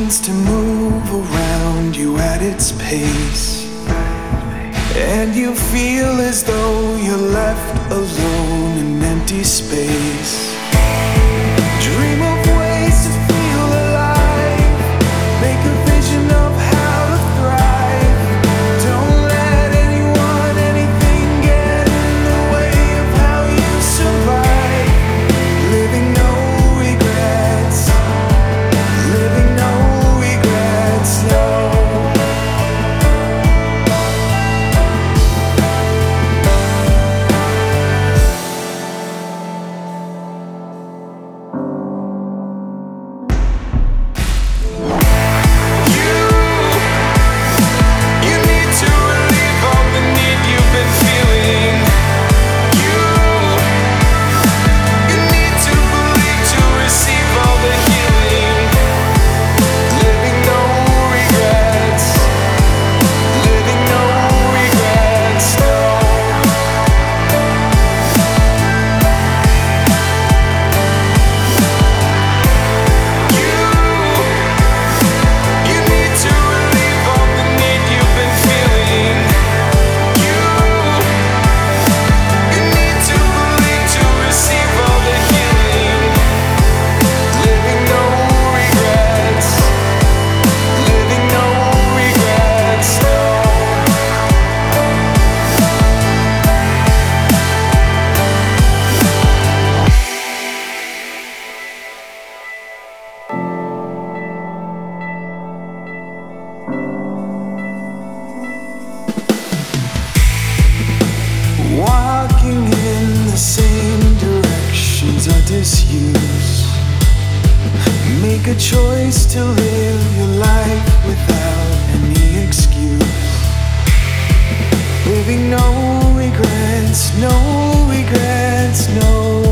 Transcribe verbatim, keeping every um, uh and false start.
begins to move around you at its pace, and you feel as though you're left alone in empty space. Dream of ways to feel alive, make a vision of how to thrive. Don't let anyone, anything get in the way of how you survive. Living no regrets, living no regrets, no. Walking in the same directions are disuse. Make a choice to live your life without any excuse. Living no regrets, no regrets, no